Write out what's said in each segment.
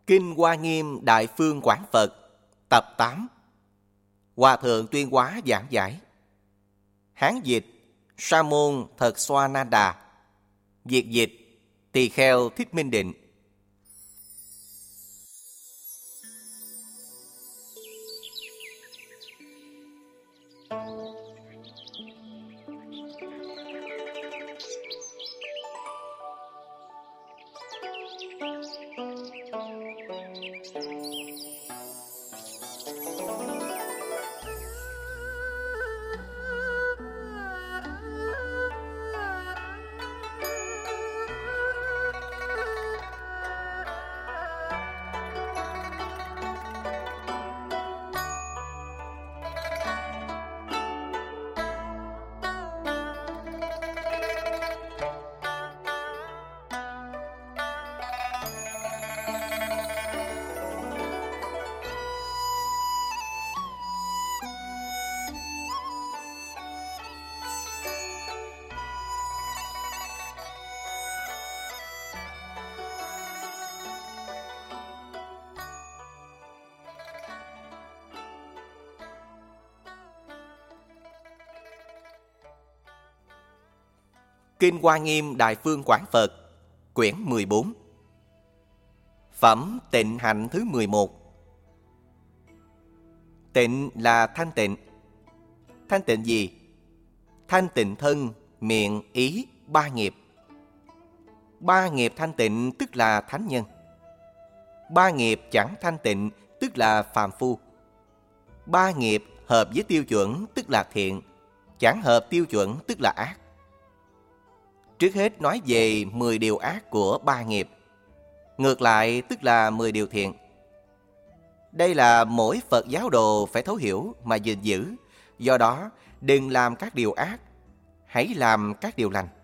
Kinh Hoa Nghiêm Đại Phương Quảng Phật Tập 8. Hòa Thượng Tuyên Hóa giảng giải. Hán dịch Sa môn Thật Xoa Na Đà. Việt dịch Tỳ Kheo Thích Minh Định. Kinh Hoa Nghiêm Đại Phương Quảng Phật Quyển 14. Phẩm Tịnh Hạnh thứ 11. Tịnh là thanh tịnh. Thanh tịnh gì? Thanh tịnh thân, miệng, ý, ba nghiệp. Ba nghiệp thanh tịnh tức là thánh nhân. Ba nghiệp chẳng thanh tịnh tức là phàm phu. Ba nghiệp hợp với tiêu chuẩn tức là thiện, chẳng hợp tiêu chuẩn tức là ác. Trước hết nói về 10 điều ác của ba nghiệp. Ngược lại tức là 10 điều thiện. Đây là mỗi Phật giáo đồ phải thấu hiểu mà gìn giữ. Do đó đừng làm các điều ác, hãy làm các điều lành.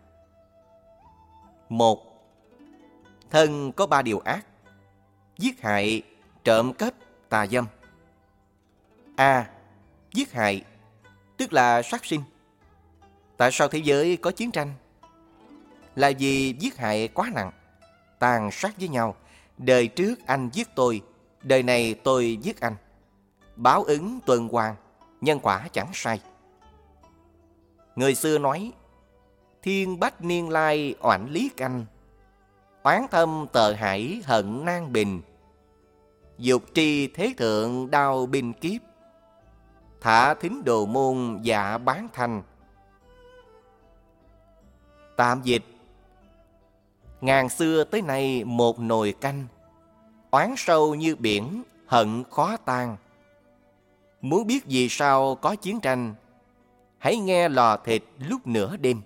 1. Thân có 3 điều ác: giết hại, trộm cắp, tà dâm. A. Giết hại tức là sát sinh. Tại sao thế giới có chiến tranh? Là vì giết hại quá nặng, tàn sát với nhau. Đời trước anh giết tôi, đời này tôi giết anh. Báo ứng tuần hoàn, nhân quả chẳng sai. Người xưa nói: thiên bách niên lai oản lý canh, oán thâm tờ hải hận nan bình. Dục tri thế thượng đao binh kiếp, thả thính đồ môn dạ bán thanh. Tạm dịch: ngàn xưa tới nay một nồi canh, oán sâu như biển, hận khó tan. Muốn biết vì sao có chiến tranh, hãy nghe lò thịt lúc nửa đêm.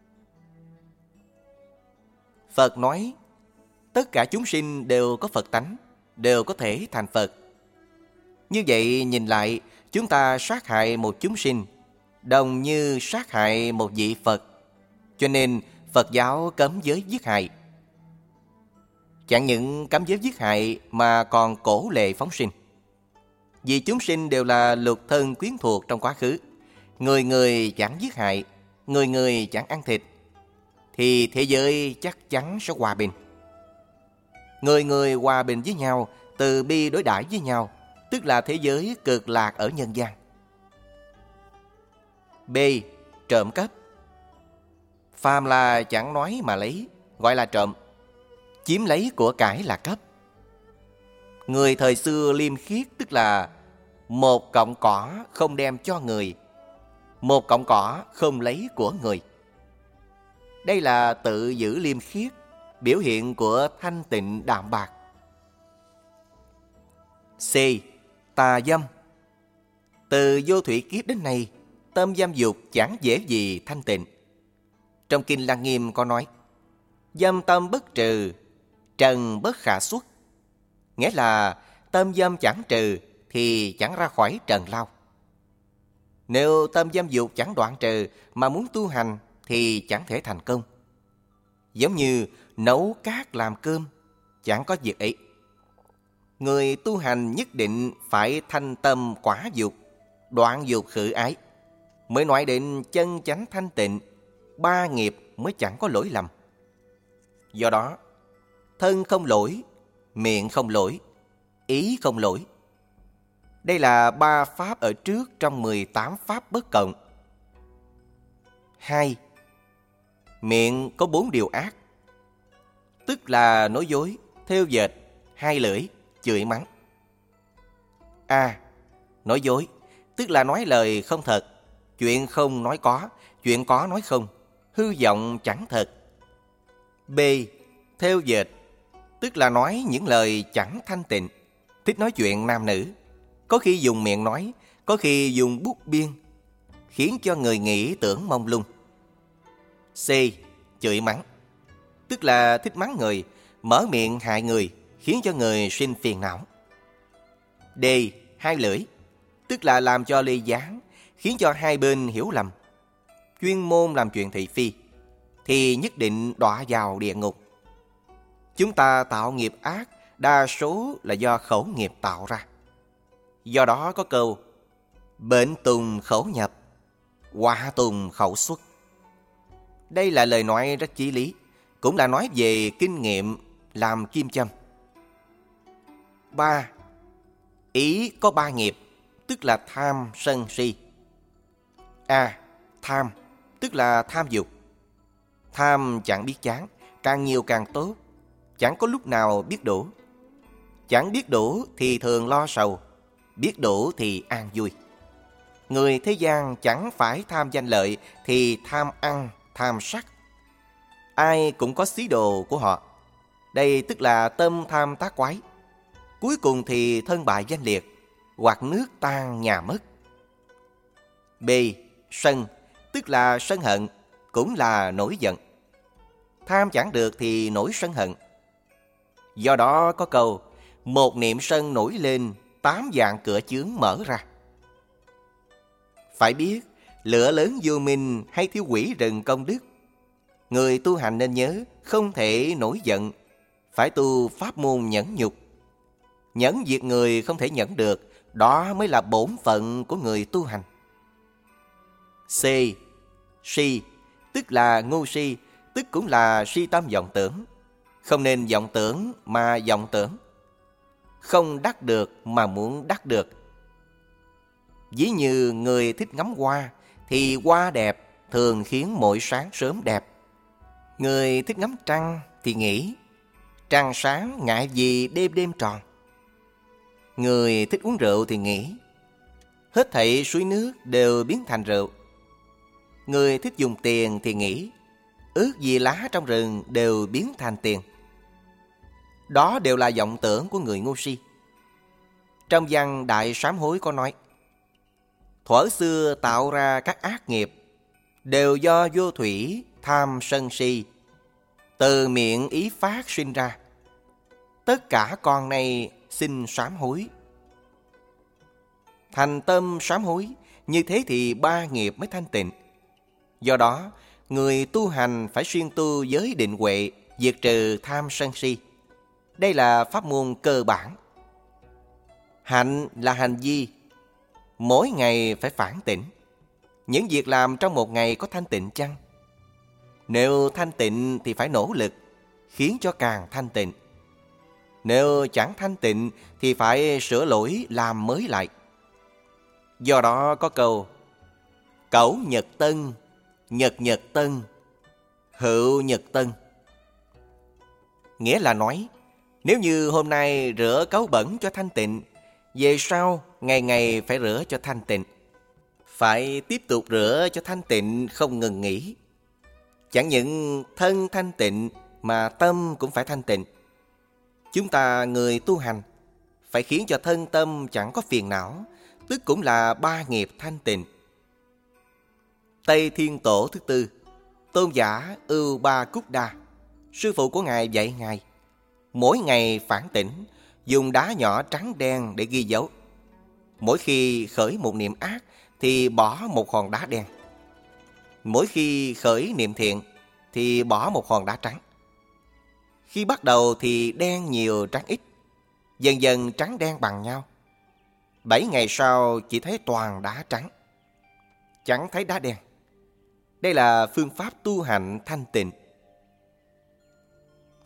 Phật nói tất cả chúng sinh đều có Phật tánh, đều có thể thành Phật. Như vậy nhìn lại, chúng ta sát hại một chúng sinh đồng như sát hại một vị Phật. Cho nên Phật giáo cấm giới giết hại. Chẳng những cấm giới giết hại mà còn cổ lệ phóng sinh. Vì chúng sinh đều là lục thân quyến thuộc trong quá khứ, người người chẳng giết hại, người người chẳng ăn thịt, thì thế giới chắc chắn sẽ hòa bình. Người người hòa bình với nhau, từ bi đối đãi với nhau, tức là thế giới cực lạc ở nhân gian. B. Trộm cắp. Phàm là chẳng nói mà lấy, gọi là trộm. Chiếm lấy của cải là cắp. Người thời xưa liêm khiết tức là một cọng cỏ không đem cho người, một cọng cỏ không lấy của người. Đây là tự giữ liêm khiết, biểu hiện của thanh tịnh đạm bạc. C. Tà dâm. Từ vô thủy kiếp đến nay, tâm dâm dục chẳng dễ gì thanh tịnh. Trong Kinh Lăng Nghiêm có nói: dâm tâm bất trừ, trần bất khả xuất. Nghĩa là tâm dâm chẳng trừ thì chẳng ra khỏi trần lao. Nếu tâm dâm dục chẳng đoạn trừ mà muốn tu hành thì chẳng thể thành công. Giống như nấu cát làm cơm, chẳng có việc ấy. Người tu hành nhất định phải thanh tâm quả dục, đoạn dục khử ái, mới nói đến chân chánh thanh tịnh, ba nghiệp mới chẳng có lỗi lầm. Do đó, thân không lỗi, miệng không lỗi, ý không lỗi. Đây là 3 pháp ở trước trong 18 pháp bất cộng. 2. Miệng có 4 điều ác, tức là nói dối, thêu dệt, hai lưỡi, chửi mắng. A. Nói dối, tức là nói lời không thật, chuyện không nói có, chuyện có nói không, hư vọng chẳng thật. B. Thêu dệt, tức là nói những lời chẳng thanh tịnh, thích nói chuyện nam nữ, có khi dùng miệng nói, có khi dùng bút biên, khiến cho người nghĩ tưởng mông lung. C. Chửi mắng, tức là thích mắng người, mở miệng hại người, khiến cho người sinh phiền não. D. Hai lưỡi, tức là làm cho ly gián, khiến cho hai bên hiểu lầm, chuyên môn làm chuyện thị phi, thì nhất định đọa vào địa ngục. Chúng ta tạo nghiệp ác đa số là do khẩu nghiệp tạo ra. Do đó có câu bệnh tùng khẩu nhập, họa tùng khẩu xuất. Đây là lời nói rất chí lý, cũng là nói về kinh nghiệm làm kim châm. 3. Ý có 3 nghiệp, tức là tham, sân, si. A. Tham, tức là tham dục. Tham chẳng biết chán, càng nhiều càng tốt, chẳng có lúc nào biết đủ. Chẳng biết đủ thì thường lo sầu, biết đủ thì an vui. Người thế gian chẳng phải tham danh lợi thì tham ăn, tham sắc. Ai cũng có xí đồ của họ. Đây tức là tâm tham tác quái. Cuối cùng thì thân bại danh liệt, hoặc nước tan nhà mất. B. Sân, tức là sân hận, cũng là nổi giận. Tham chẳng được thì nổi sân hận. Do đó có câu một niệm sân nổi lên, 8 vạn cửa chướng mở ra. Phải biết, lửa lớn vô minh hay thiêu hủy rừng công đức. Người tu hành nên nhớ, không thể nổi giận, phải tu pháp môn nhẫn nhục. Nhẫn việc người không thể nhẫn được, đó mới là bổn phận của người tu hành. C. Si, tức là ngu si, tức cũng là si tâm vọng tưởng. Không nên vọng tưởng mà vọng tưởng. Không đắc được mà muốn đắc được. Ví như người thích ngắm hoa, thì hoa đẹp thường khiến mỗi sáng sớm đẹp. Người thích ngắm trăng thì nghĩ trăng sáng ngại gì đêm đêm tròn. Người thích uống rượu thì nghĩ hết thảy suối nước đều biến thành rượu. Người thích dùng tiền thì nghĩ ước gì lá trong rừng đều biến thành tiền. Đó đều là vọng tưởng của người ngu si. Trong văn Đại Sám Hối có nói thuở xưa tạo ra các ác nghiệp đều do vô thủy, tham, sân, si, từ miệng ý phát sinh ra. Tất cả con này xin sám hối. Thành tâm sám hối, như thế thì 3 nghiệp mới thanh tịnh. Do đó, người tu hành phải xuyên tu giới định huệ, diệt trừ tham sân si. Đây là pháp môn cơ bản. Hạnh là hành vi, mỗi ngày phải phản tỉnh. Những việc làm trong một ngày có thanh tịnh chăng? Nếu thanh tịnh thì phải nỗ lực, khiến cho càng thanh tịnh. Nếu chẳng thanh tịnh thì phải sửa lỗi làm mới lại. Do đó có câu cẩu nhật tân, nhật nhật tân, hữu nhật tân. Nghĩa là nói, nếu như hôm nay rửa cấu bẩn cho thanh tịnh, về sau ngày ngày phải rửa cho thanh tịnh. Phải tiếp tục rửa cho thanh tịnh không ngừng nghỉ. Chẳng những thân thanh tịnh mà tâm cũng phải thanh tịnh. Chúng ta người tu hành phải khiến cho thân tâm chẳng có phiền não, tức cũng là 3 nghiệp thanh tịnh. Tây Thiên Tổ thứ tư, Tôn giả Ưu Ba Cúc Đa, sư phụ của Ngài dạy Ngài mỗi ngày phản tỉnh, dùng đá nhỏ trắng đen để ghi dấu. Mỗi khi khởi một niệm ác thì bỏ một hòn đá đen. Mỗi khi khởi niệm thiện thì bỏ một hòn đá trắng. Khi bắt đầu thì đen nhiều trắng ít, dần dần trắng đen bằng nhau. 7 ngày sau chỉ thấy toàn đá trắng, chẳng thấy đá đen. Đây là phương pháp tu hành thanh tịnh.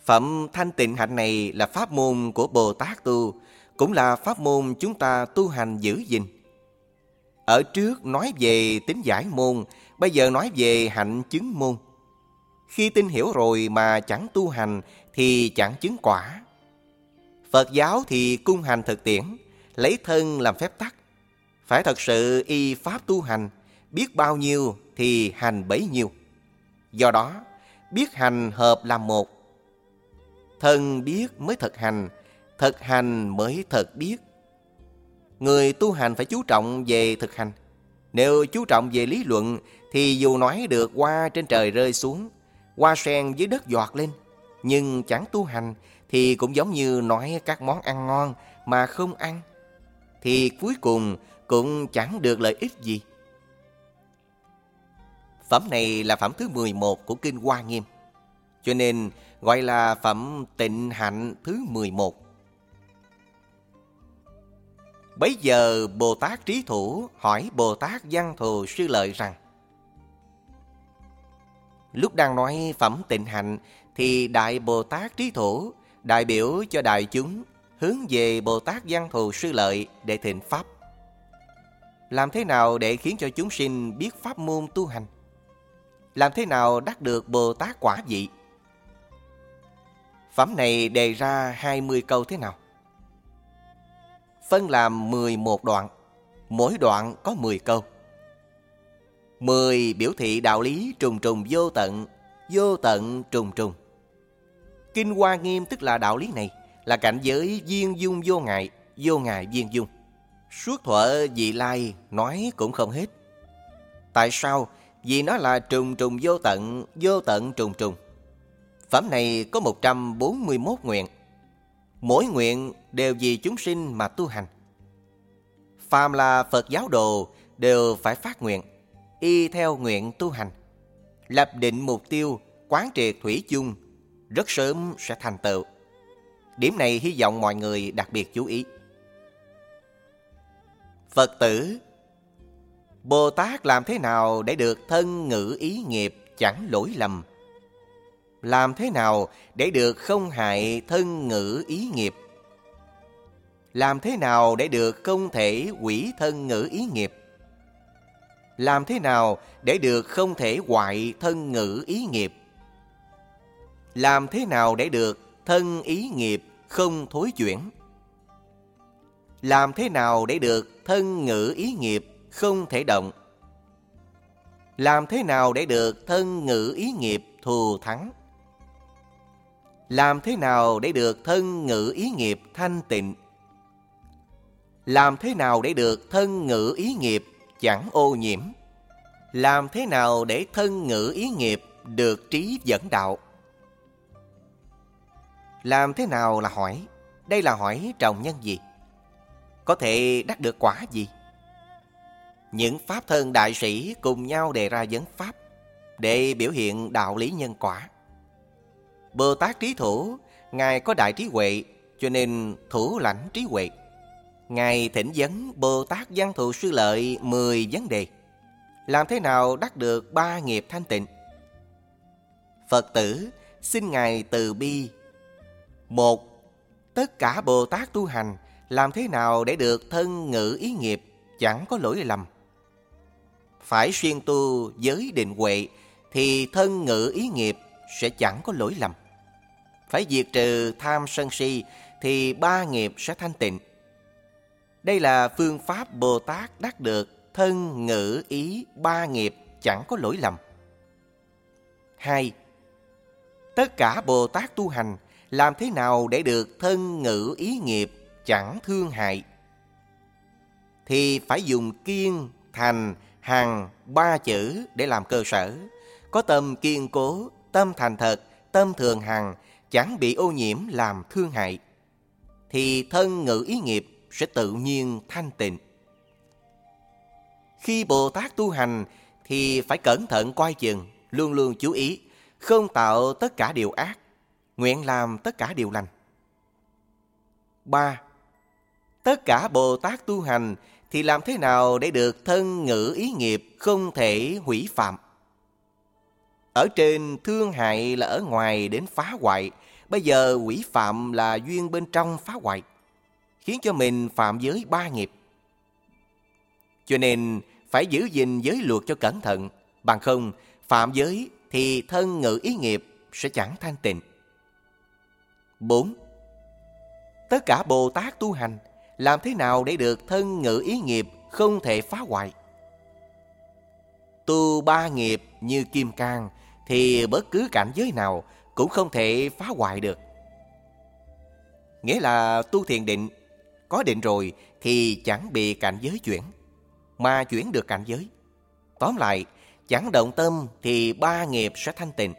Phẩm thanh tịnh hạnh này là pháp môn của Bồ Tát tu, cũng là pháp môn chúng ta tu hành giữ gìn. Ở trước nói về tính giải môn, bây giờ nói về hạnh chứng môn. Khi tin hiểu rồi mà chẳng tu hành thì chẳng chứng quả. Phật giáo thì cung hành thực tiễn, lấy thân làm phép tắc. Phải thật sự y pháp tu hành, biết bao nhiêu thì hành bấy nhiêu. Do đó, biết hành hợp làm một. Thân biết mới thực hành mới thật biết. Người tu hành phải chú trọng về thực hành. Nếu chú trọng về lý luận thì dù nói được hoa trên trời rơi xuống, hoa sen dưới đất giọt lên, nhưng chẳng tu hành thì cũng giống như nói các món ăn ngon mà không ăn, thì cuối cùng cũng chẳng được lợi ích gì. Phẩm này là phẩm thứ 11 của Kinh Hoa Nghiêm, cho nên gọi là phẩm tịnh hạnh thứ 11. Bấy giờ Bồ Tát Trí Thủ hỏi Bồ Tát Văn Thù Sư Lợi rằng: lúc đang nói phẩm tịnh hạnh thì Đại Bồ Tát Trí Thủ đại biểu cho đại chúng hướng về Bồ Tát Văn Thù Sư Lợi để thịnh pháp. Làm thế nào để khiến cho chúng sinh biết pháp môn tu hành? Làm thế nào đắc được Bồ Tát quả vị? Phẩm này đề ra 20 câu thế nào? Phân làm 11 đoạn, mỗi đoạn có 10 câu. 10 biểu thị đạo lý trùng trùng vô tận trùng trùng. Kinh Hoa Nghiêm tức là đạo lý này, là cảnh giới viên dung vô ngại viên dung. Suốt thuở vị lai nói cũng không hết. Tại sao? Vì nó là trùng trùng vô tận trùng trùng. Phẩm này có 141 nguyện. Mỗi nguyện đều vì chúng sinh mà tu hành. Phàm là Phật giáo đồ đều phải phát nguyện, y theo nguyện tu hành, lập định mục tiêu, quán triệt thủy chung, rất sớm sẽ thành tựu. Điểm này hy vọng mọi người đặc biệt chú ý. Phật tử, Bồ Tát làm thế nào để được thân ngữ ý nghiệp chẳng lỗi lầm? Làm thế nào để được không hại thân ngữ ý nghiệp? Làm thế nào để được không thể hủy thân ngữ ý nghiệp? Làm thế nào để được không thể hoại thân ngữ ý nghiệp? Làm thế nào để được thân ý nghiệp không thối chuyển? Làm thế nào để được thân ngữ ý nghiệp không thể động? Làm thế nào để được thân ngữ ý nghiệp thù thắng? Làm thế nào để được thân ngữ ý nghiệp thanh tịnh? Làm thế nào để được thân ngữ ý nghiệp chẳng ô nhiễm? Làm thế nào để thân ngữ ý nghiệp được trí dẫn đạo? Làm thế nào là hỏi? Đây là hỏi trồng nhân gì? Có thể đắc được quả gì? Những pháp thân đại sĩ cùng nhau đề ra vấn pháp để biểu hiện đạo lý nhân quả. Bồ Tát Trí Thủ, Ngài có đại trí huệ, cho nên thủ lãnh trí huệ. Ngài thỉnh vấn Bồ Tát Văn Thù Sư Lợi 10 vấn đề. Làm thế nào đắc được 3 nghiệp thanh tịnh? Phật tử, xin Ngài từ bi. 1. Tất cả Bồ Tát tu hành, làm thế nào để được thân ngữ ý nghiệp chẳng có lỗi lầm? Phải xuyên tu giới định huệ thì thân ngữ ý nghiệp sẽ chẳng có lỗi lầm. Phải diệt trừ tham sân si thì 3 nghiệp sẽ thanh tịnh. Đây là phương pháp Bồ Tát đắc được thân ngữ ý 3 nghiệp chẳng có lỗi lầm. 2. Tất cả Bồ Tát tu hành, làm thế nào để được thân ngữ ý nghiệp chẳng thương hại? Thì phải dùng kiên, thành, hằng 3 chữ để làm cơ sở. Có tâm kiên cố, tâm thành thật, tâm thường hằng, chẳng bị ô nhiễm làm thương hại, thì thân ngữ ý nghiệp sẽ tự nhiên thanh tịnh. Khi Bồ Tát tu hành thì phải cẩn thận coi chừng, luôn luôn chú ý, không tạo tất cả điều ác, nguyện làm tất cả điều lành. 3. Tất cả Bồ Tát tu hành thì làm thế nào để được thân ngữ ý nghiệp không thể hủy phạm? Ở trên thương hại là ở ngoài đến phá hoại, Bây giờ quỷ phạm là duyên bên trong phá hoại, khiến cho mình phạm giới 3 nghiệp. Cho nên phải giữ gìn giới luật cho cẩn thận, bằng không phạm giới thì thân ngữ ý nghiệp sẽ chẳng thanh tịnh. 4. Tất cả Bồ Tát tu hành làm thế nào để được thân ngữ ý nghiệp không thể phá hoại? Tu 3 nghiệp như kim cang thì bất cứ cảnh giới nào cũng không thể phá hoại được. Nghĩa là tu thiền định, có định rồi thì chẳng bị cảnh giới chuyển, mà chuyển được cảnh giới. Tóm lại, chẳng động tâm thì 3 nghiệp sẽ thanh tịnh.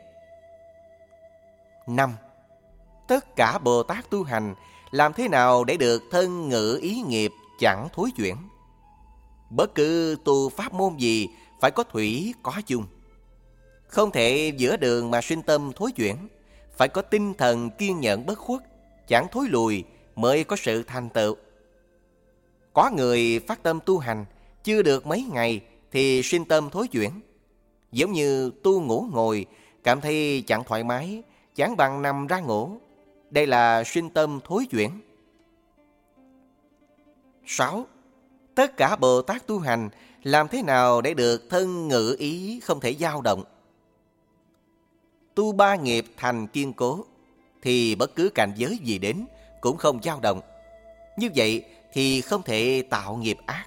5. Tất cả Bồ Tát tu hành làm thế nào để được thân ngữ ý nghiệp chẳng thối chuyển? Bất cứ tu pháp môn gì phải có thủy có chung. Không thể giữa đường mà sinh tâm thối chuyển, phải có tinh thần kiên nhẫn bất khuất, chẳng thối lùi mới có sự thành tựu. Có người phát tâm tu hành, chưa được mấy ngày thì sinh tâm thối chuyển. Giống như tu ngủ ngồi, cảm thấy chẳng thoải mái, chẳng bằng nằm ra ngủ. Đây là sinh tâm thối chuyển. 6. Tất cả Bồ Tát tu hành làm thế nào để được thân ngữ ý không thể dao động? Tu 3 nghiệp thành kiên cố thì bất cứ cảnh giới gì đến cũng không dao động. Như vậy thì không thể tạo nghiệp ác.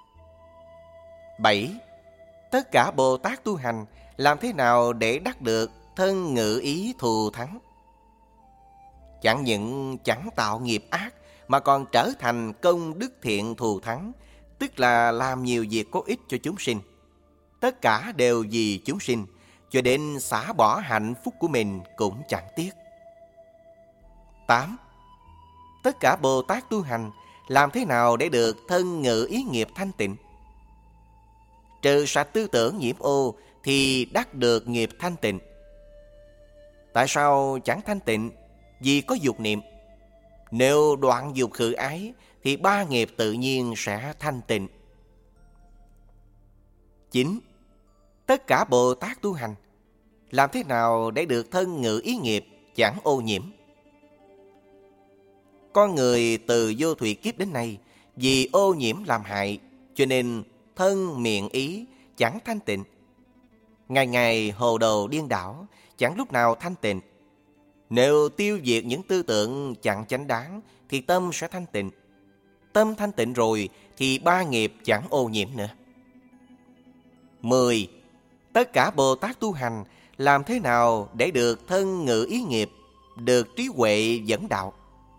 7. Tất cả Bồ Tát tu hành làm thế nào để đắc được thân ngữ ý thù thắng? Chẳng những chẳng tạo nghiệp ác mà còn trở thành công đức thiện thù thắng, tức là làm nhiều việc có ích cho chúng sinh. Tất cả đều vì chúng sinh, cho đến xả bỏ hạnh phúc của mình cũng chẳng tiếc. 8. Tất cả Bồ Tát tu hành làm thế nào để được thân ngữ ý nghiệp thanh tịnh? Trừ sạch tư tưởng nhiễm ô thì đắc được nghiệp thanh tịnh. Tại sao chẳng thanh tịnh? Vì có dục niệm. Nếu đoạn dục khử ái thì 3 nghiệp tự nhiên sẽ thanh tịnh. 9. Tất cả Bồ Tát tu hành làm thế nào để được thân ngữ ý nghiệp chẳng ô nhiễm? Con người từ vô thủy kiếp đến nay vì ô nhiễm làm hại, cho nên thân miệng ý chẳng thanh tịnh. Ngày ngày hồ đồ điên đảo, chẳng lúc nào thanh tịnh. Nếu tiêu diệt những tư tưởng chẳng chánh đáng thì tâm sẽ thanh tịnh. Tâm thanh tịnh rồi thì 3 nghiệp chẳng ô nhiễm nữa. 10. Tất cả Bồ Tát tu hành làm thế nào để được thân ngữ ý nghiệp, được trí huệ dẫn đạo?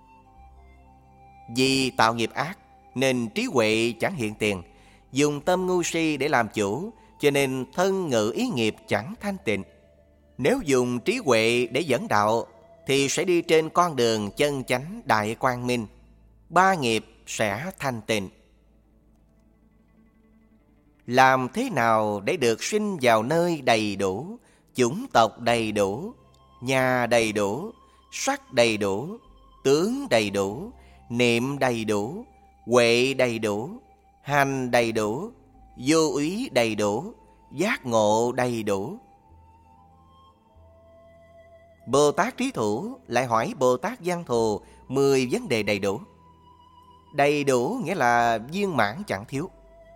Vì tạo nghiệp ác nên trí huệ chẳng hiện tiền, dùng tâm ngu si để làm chủ, cho nên thân ngữ ý nghiệp chẳng thanh tịnh. Nếu dùng trí huệ để dẫn đạo thì sẽ đi trên con đường chân chánh đại quang minh, 3 nghiệp sẽ thanh tịnh. Làm thế nào để được sinh vào nơi đầy đủ, chủng tộc đầy đủ, nhà đầy đủ, sắc đầy đủ, tướng đầy đủ, niệm đầy đủ, huệ đầy đủ, hành đầy đủ, vô úy đầy đủ, giác ngộ đầy đủ? Bồ Tát Trí Thủ lại hỏi Bồ Tát Văn Thù 10 vấn đề đầy đủ. Đầy đủ nghĩa là viên mãn chẳng thiếu.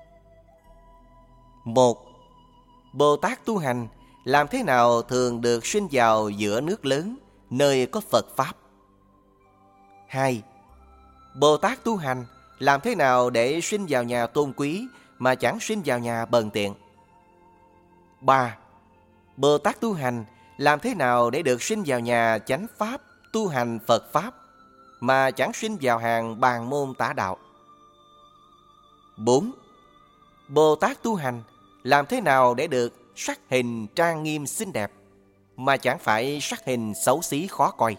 1. Bồ Tát tu hành làm thế nào thường được sinh vào giữa nước lớn, nơi có Phật Pháp? 2. Bồ Tát tu hành làm thế nào để sinh vào nhà tôn quý mà chẳng sinh vào nhà bần tiện? 3. Bồ Tát tu hành làm thế nào để được sinh vào nhà chánh Pháp, tu hành Phật Pháp mà chẳng sinh vào hàng bàn môn tả đạo? 4. Bồ Tát tu hành làm thế nào để được sắc hình trang nghiêm xinh đẹp mà chẳng phải sắc hình xấu xí khó coi?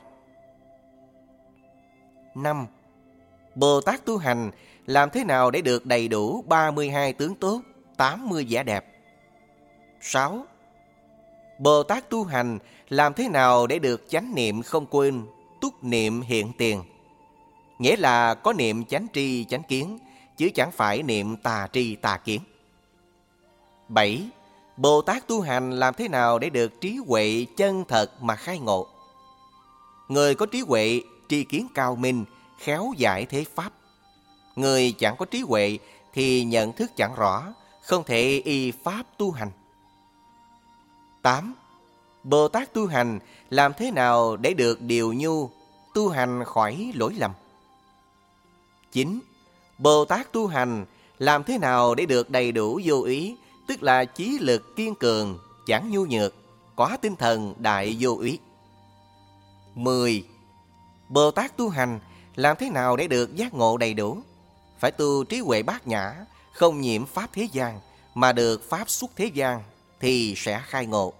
5. Bồ Tát tu hành làm thế nào để được đầy đủ 32 tướng tốt, 80 vẻ đẹp? 6. Bồ Tát tu hành làm thế nào để được chánh niệm không quên, túc niệm hiện tiền? Nghĩa là có niệm chánh tri chánh kiến, chứ chẳng phải niệm tà tri tà kiến. 7. Bồ Tát tu hành làm thế nào để được trí huệ chân thật mà khai ngộ? Người có trí huệ, tri kiến cao minh, khéo giải thế pháp. Người chẳng có trí huệ thì nhận thức chẳng rõ, không thể y pháp tu hành. 8. Bồ Tát tu hành làm thế nào để được điều nhu, tu hành khỏi lỗi lầm? 9. Bồ Tát tu hành làm thế nào để được đầy đủ vô ý, tức là chí lực kiên cường, chẳng nhu nhược, có tinh thần đại vô ý. 10. Bồ Tát tu hành làm thế nào để được giác ngộ đầy đủ? Phải tu trí huệ bát nhã, không nhiễm pháp thế gian, mà được pháp xuất thế gian, thì sẽ khai ngộ.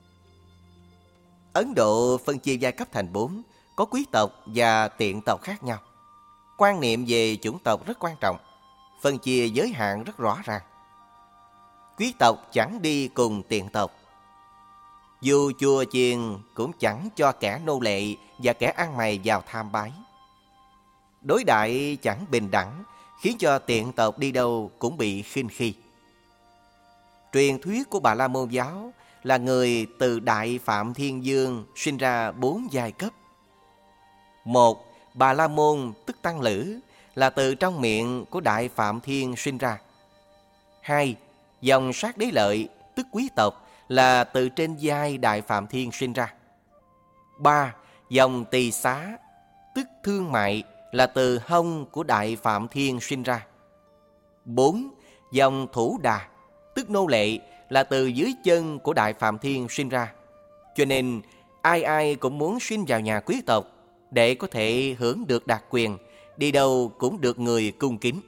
Ấn Độ phân chia giai cấp thành 4, có quý tộc và tiện tộc khác nhau. Quan niệm về chủng tộc rất quan trọng, phân chia giới hạn rất rõ ràng. Quý tộc chẳng đi cùng tiện tộc. Dù chùa chiền cũng chẳng cho kẻ nô lệ và kẻ ăn mày vào tham bái. Đối đãi chẳng bình đẳng, khiến cho tiện tộc đi đâu cũng bị khinh khi. Truyền thuyết của Bà La Môn giáo là người từ Đại Phạm Thiên Dương sinh ra 4 giai cấp. 1. Bà La Môn tức Tăng Lữ là từ trong miệng của Đại Phạm Thiên sinh ra. 2. Dòng Sát Đế Lợi tức quý tộc là từ trên vai Đại Phạm Thiên sinh ra. 3. Dòng Tỳ Xá tức Thương Mại là từ hông của Đại Phạm Thiên sinh ra. 4. Dòng Thủ Đà tức nô lệ là từ dưới chân của Đại Phạm Thiên sinh ra. Cho nên ai ai cũng muốn sinh vào nhà quý tộc để có thể hưởng được đặc quyền, đi đâu cũng được người cung kính.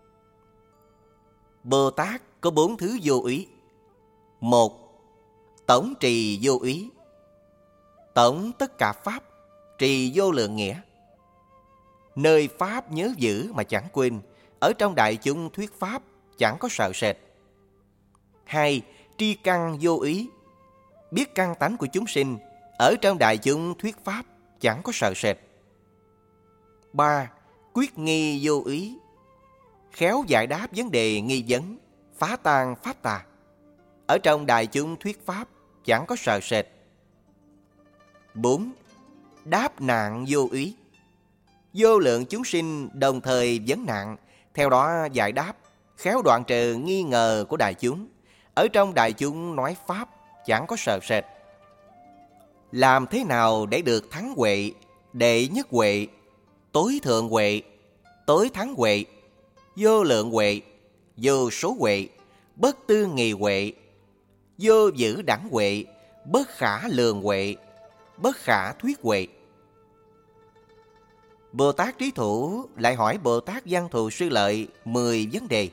Bồ Tát có 4 thứ vô úy. 1. Tổng trì vô úy. Tổng tất cả pháp, trì vô lượng nghĩa. Nơi pháp nhớ giữ mà chẳng quên, ở trong đại chúng thuyết pháp chẳng có sợ sệt. 2. Tri căn vô úy. Biết căn tánh của chúng sinh, ở trong đại chúng thuyết pháp chẳng có sợ sệt. 3. Quyết nghi vô úy. Khéo giải đáp vấn đề nghi vấn, phá tan pháp tà, ở trong đại chúng thuyết pháp chẳng có sợ sệt. 4. Đáp nạn vô úy. Vô lượng chúng sinh đồng thời vấn nạn, theo đó giải đáp, khéo đoạn trừ nghi ngờ của đại chúng, ở trong đại chúng nói pháp chẳng có sợ sệt. Làm thế nào để được thắng huệ, đệ nhất huệ, tối thượng huệ, tối thắng huệ, vô lượng huệ, vô số huệ, bất tư nghì huệ, vô dữ đẳng huệ, bất khả lường huệ, bất khả thuyết huệ? Bồ Tát Trí Thủ lại hỏi Bồ Tát Văn Thù Sư Lợi 10 vấn đề.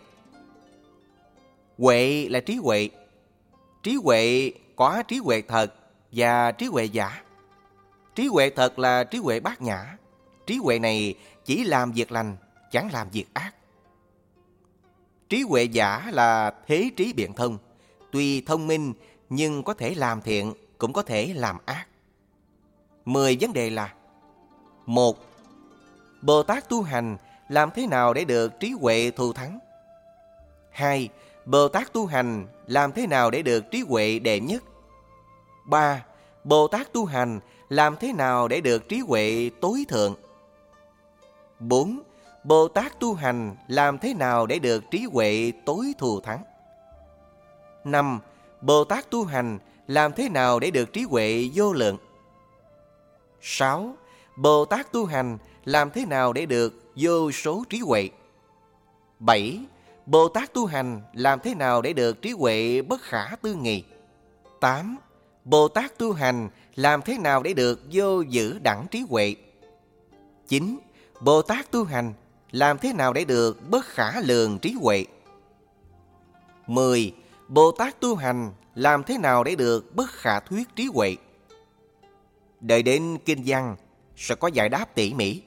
Huệ là trí huệ. Trí huệ có trí huệ thật và trí huệ giả. Trí huệ thật là trí huệ bát nhã. Trí huệ này chỉ làm việc lành, chẳng làm việc ác. Trí huệ giả là thế trí biện thông. Tuy thông minh nhưng có thể làm thiện, cũng có thể làm ác. 10 vấn đề là: 1. Bồ Tát tu hành làm thế nào để được trí huệ thù thắng? 2. Bồ Tát tu hành làm thế nào để được trí huệ đệ nhất? 3. Bồ Tát tu hành làm thế nào để được trí huệ tối thượng? 4. Bồ Tát tu hành làm thế nào để được trí huệ tối thù thắng? 5. Bồ Tát tu hành làm thế nào để được trí huệ vô lượng? 6. Bồ Tát tu hành làm thế nào để được vô số trí huệ? 7. Bồ Tát tu hành làm thế nào để được trí huệ bất khả tư nghì? 8. Bồ Tát tu hành làm thế nào để được vô dữ đẳng trí huệ? 9. Bồ Tát tu hành làm thế nào để được bất khả lường trí huệ? 10. Bồ Tát tu hành làm thế nào để được bất khả thuyết trí huệ? Đợi đến kinh văn sẽ có giải đáp tỉ mỉ.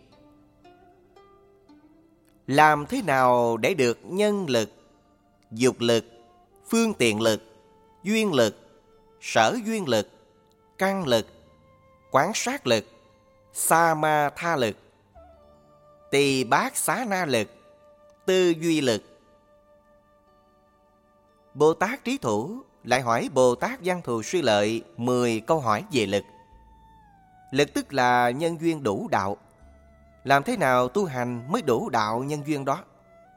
Làm thế nào để được nhân lực, dục lực, phương tiện lực, duyên lực, sở duyên lực, căn lực, quán sát lực, sa ma tha lực, tỳ bát xá na lực, tư duy lực? Bồ Tát Trí Thủ lại hỏi Bồ Tát Văn Thù Sư Lợi 10 câu hỏi về lực. Lực tức là nhân duyên đủ đạo. Làm thế nào tu hành mới đủ đạo nhân duyên đó?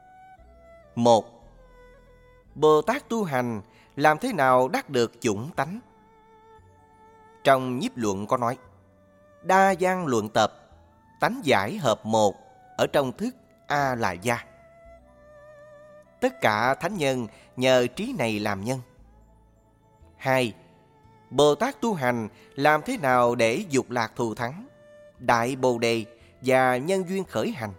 1. Bồ Tát tu hành làm thế nào đắc được chủng tánh? Trong Nhiếp Luận có nói: đa văn luận tập, tánh giải hợp một, ở trong thức A là gia. Tất cả thánh nhân nhờ trí này làm nhân. 2. Bồ Tát tu hành làm thế nào để dục lạc thù thắng, đại bồ đề và nhân duyên khởi hành?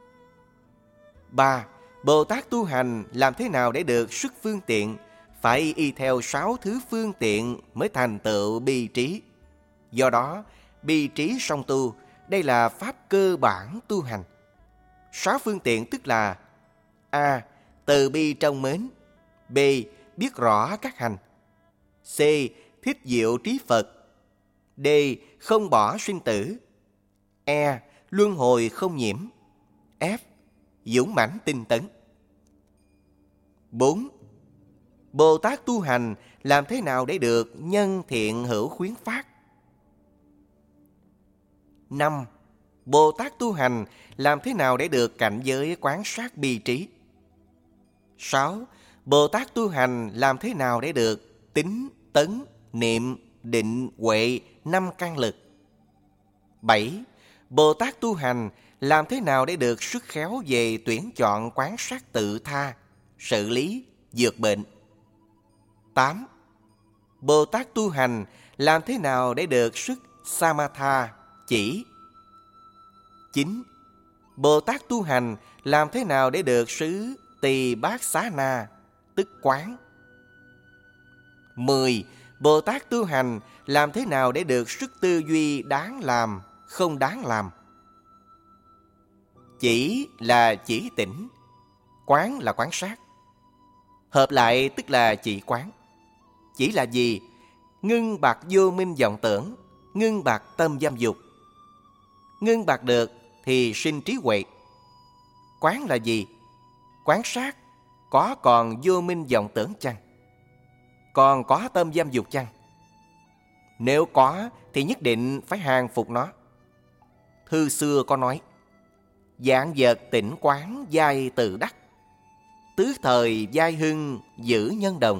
3. Bồ Tát tu hành làm thế nào để được sức phương tiện, phải y theo 6 thứ phương tiện mới thành tựu bi trí. Do đó, bi trí song tu, đây là pháp cơ bản tu hành. 6 phương tiện tức là: A. Từ bi trong mến. B. Biết rõ các hành. C. Thích diệu trí Phật. D. Không bỏ sinh tử. E. Luân hồi không nhiễm. F. Dũng mãnh tinh tấn. 4. Bồ Tát tu hành làm thế nào để được nhân thiện hữu khuyến phát? 5. Bồ Tát tu hành làm thế nào để được cảnh giới quán sát bi trí? 6. Bồ Tát tu hành làm thế nào để được tín, tấn, niệm, định, huệ 5 căn lực? 7. Bồ Tát tu hành làm thế nào để được sức khéo về tuyển chọn quán sát tự tha, xử lý, dược bệnh? 8. Bồ Tát tu hành làm thế nào để được sức samatha, chỉ? 9. Bồ Tát tu hành làm thế nào để được xứ tỳ bát xá na, tức quán? 10. Bồ Tát tu hành làm thế nào để được sức tư duy đáng làm, không đáng làm? Chỉ là chỉ tỉnh, quán là quán sát. Hợp lại tức là chỉ quán. Chỉ là gì? Ngưng bạc vô minh vọng tưởng, ngưng bạc tâm giam dục. Ngưng bạc được thì sinh trí huệ. Quán là gì? Quán sát có còn vô minh vọng tưởng chăng? Còn có tâm giam dục chăng? Nếu có thì nhất định phải hàng phục nó. Thư xưa có nói: dạng vật tỉnh quán giai tự đắc, tứ thời giai hưng giữ nhân đồng.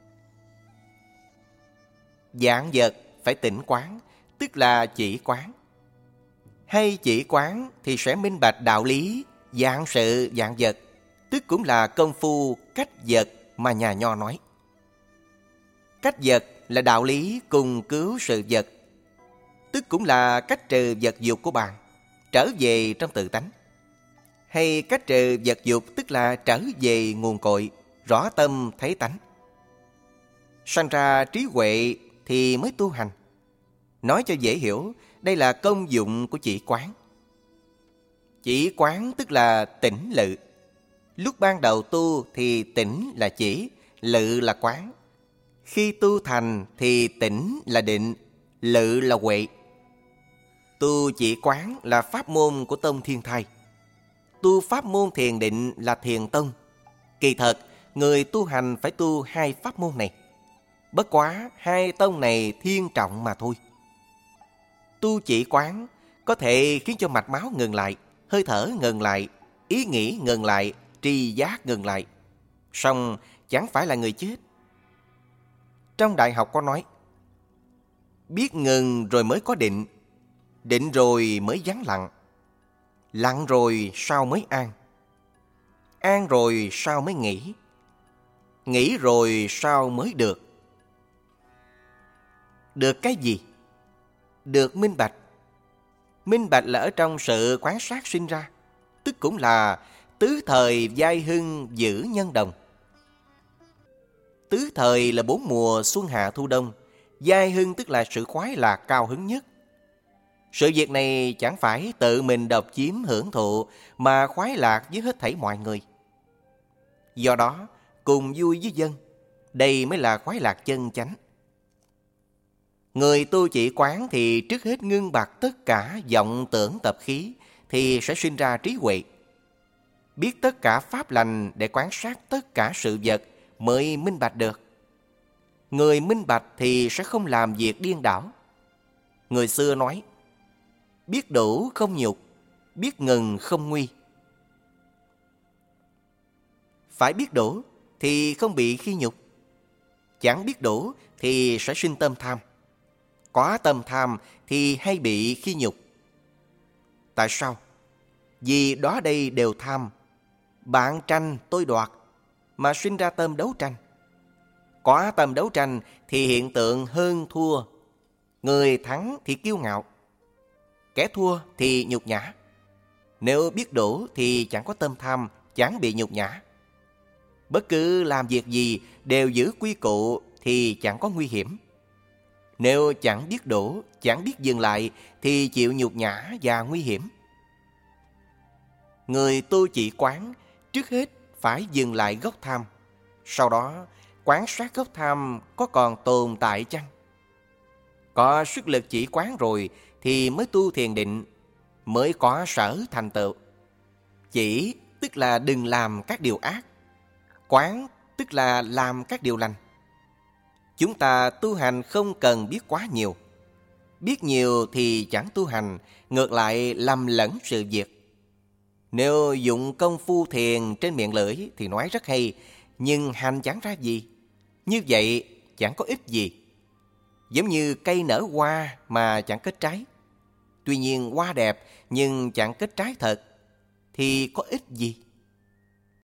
Dạng vật phải tỉnh quán, tức là chỉ quán. Hay chỉ quán thì sẽ minh bạch đạo lý dạng sự dạng vật, tức cũng là công phu cách vật mà nhà Nho nói. Cách vật là đạo lý cùng cứu sự vật, tức cũng là cách trừ vật dục của bạn, trở về trong tự tánh. Hay cách trừ vật dục tức là trở về nguồn cội, rõ tâm thấy tánh. Sanh ra trí huệ thì mới tu hành. Nói cho dễ hiểu, đây là công dụng của chỉ quán. Chỉ quán tức là tỉnh lự. Lúc ban đầu tu thì tỉnh là chỉ, lự là quán. Khi tu thành thì tỉnh là định, lự là huệ. Tu chỉ quán là pháp môn của tông Thiên Thai. Tu pháp môn thiền định là thiền tông. Kỳ thật, người tu hành phải tu 2 pháp môn này. Bất quá 2 tông này thiên trọng mà thôi. Tu chỉ quán có thể khiến cho mạch máu ngừng lại, hơi thở ngừng lại, ý nghĩ ngừng lại, tri giác ngừng lại. Song chẳng phải là người chết. Trong Đại học có nói: biết ngừng rồi mới có định, định rồi mới vắng lặng, lặng rồi sao mới an, an rồi sao mới nghĩ, nghĩ rồi sao mới được. Được cái gì? Được minh bạch. Minh bạch là ở trong sự quán sát sinh ra, tức cũng là tứ thời giai hưng giữ nhân đồng. Tứ thời là 4 mùa xuân hạ thu đông. Giai hưng tức là sự khoái lạc cao hứng nhất. Sự việc này chẳng phải tự mình độc chiếm hưởng thụ, mà khoái lạc với hết thảy mọi người. Do đó, cùng vui với dân, đây mới là khoái lạc chân chánh. Người tu chỉ quán thì trước hết ngưng bặt tất cả vọng tưởng tập khí, thì sẽ sinh ra trí huệ. Biết tất cả pháp lành để quán sát tất cả sự vật mới minh bạch được. Người minh bạch thì sẽ không làm việc điên đảo. Người xưa nói: biết đủ không nhục, biết ngừng không nguy. Phải biết đủ thì không bị khi nhục. Chẳng biết đủ thì sẽ sinh tâm tham. Quá tâm tham thì hay bị khi nhục. Tại sao? Vì đó đây đều tham. Bạn tranh tôi đoạt mà sinh ra tâm đấu tranh. Quá tâm đấu tranh thì hiện tượng hơn thua. Người thắng thì kiêu ngạo, kẻ thua thì nhục nhã. Nếu biết đủ thì chẳng có tâm tham, chẳng bị nhục nhã. Bất cứ làm việc gì đều giữ quy củ thì chẳng có nguy hiểm. Nếu chẳng biết đủ, chẳng biết dừng lại thì chịu nhục nhã và nguy hiểm. Người tu chỉ quán, trước hết phải dừng lại gốc tham. Sau đó, quán sát gốc tham có còn tồn tại chăng? Có sức lực chỉ quán rồi thì mới tu thiền định, mới có sở thành tựu. Chỉ tức là đừng làm các điều ác. Quán tức là làm các điều lành. Chúng ta tu hành không cần biết quá nhiều. Biết nhiều thì chẳng tu hành, ngược lại lầm lẫn sự việc. Nếu dụng công phu thiền trên miệng lưỡi thì nói rất hay, nhưng hành chẳng ra gì. Như vậy chẳng có ích gì. Giống như cây nở hoa mà chẳng kết trái. Tuy nhiên hoa đẹp nhưng chẳng kết trái thật, thì có ích gì?